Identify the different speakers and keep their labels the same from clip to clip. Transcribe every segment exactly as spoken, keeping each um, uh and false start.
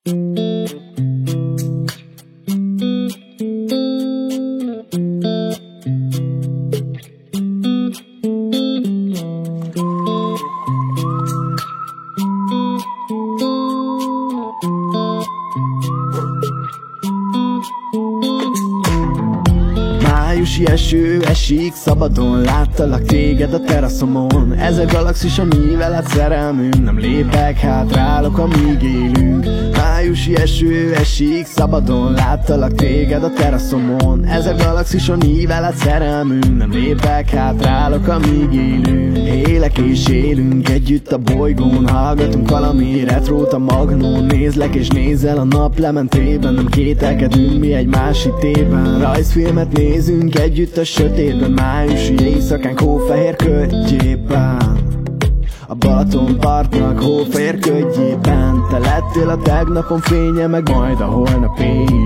Speaker 1: Májusi eső esik, szabadon láttalak téged a teraszomon. Ez a galaxis, ami veled szerelmünk, nem lépek hátrálok, amíg élünk. Májusi eső esik, szabadon láttalak téged a teraszomon. Ez a galaxis, ami veled szerelmünk, nem lépek hátrálok, amíg élünk. Élek és élünk együtt a bolygón, hallgatunk valami retrót a magnón. Nézlek és nézel a naplementében, nem kételkedünk mi egymás hitében. Rajzfilmet nézünk együtt a sötétben, májusi éjszakán hófehér ködjében. A Balaton partnak hófehér ködjében. Te lettél a tegnapom fénye, meg majd a holnap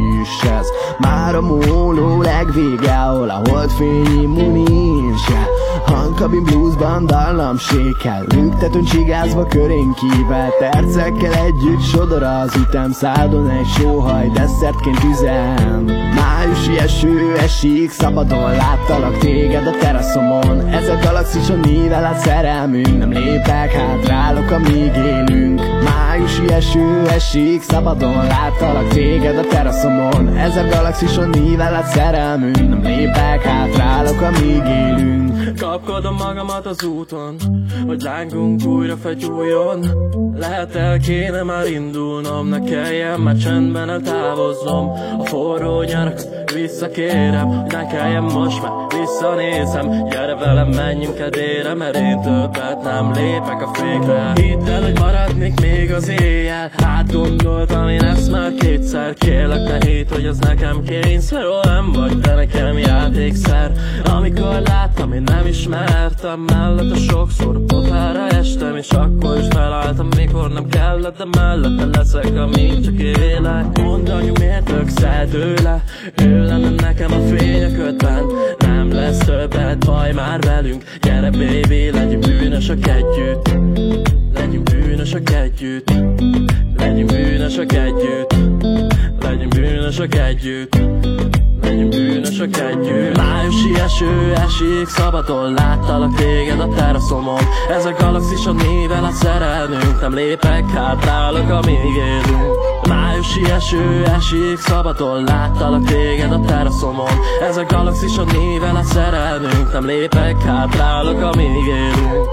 Speaker 1: is ez. Már a móló legvége, ahol a holdfény immunise. Hangkabin bluesban dallamsékkel, lüktetőn csigázva körénk kível. Tercekkel együtt sodor az ütemszádon, egy sóhaj desszertként üzem. Májusi eső esik, szabadon láttalak téged a teraszomon. Ez a galaxis, ami veled szerelmünk, nem lépek hátrálok, amíg élünk. Májusi eső esik, szabadon láttalak téged a teraszomon. Ez a galaxis, ami veled szerelmünk, nem lépek hátrálok, amíg élünk.
Speaker 2: Kapkodom magamat az úton, hogy lángunk újra fegyújjon. Lehet el kéne már indulnom, ne kelljen már csendben eltávoznom. A forró nyarak visszakérem, hogy ne kelljen most már visszanézem. Gyere velem, menjünk edére, mert én többet nem lépek a fékre. Hidd el, hogy maradnék még az éjjel, átgondoltam én ezt már kétszer. Kérlek ne hidd, hogy az nekem kényszer, nem vagy te nekem játékszer. Amikor láttam, én nem ismertem, mellette sokszor a potára estem, és akkor is felálltam, mikor nem kellett, de mellette leszek, amíg csak élek. Mondd anyu, miért lökszel tőle, ő lenne nekem a fény a ködben. Nem lesz többet baj már velünk, gyere baby, legyünk bűnösök együtt. Legyünk bűnösök együtt. Legyünk bűnösök együtt. Legyünk bűnösök együtt. Legyünk bűnösök együtt. Májusi eső esik, szabadon láttalak téged a teraszomon. Ez a galaxis, a nével a szerelmünk, nem lépek hátrálok, amíg élünk. Májusi eső esik, szabadon láttalak téged a teraszomon. Ez a galaxis, a nével a szerelmünk, nem lépek hátrálok, amíg élünk.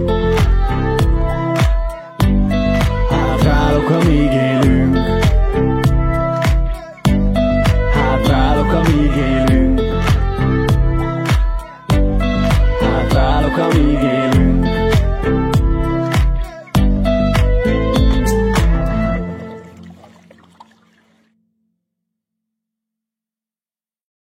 Speaker 1: Hátrálok, amíg élünk. Hátrálok, amíg élünk. Hátrálok, amíg élünk.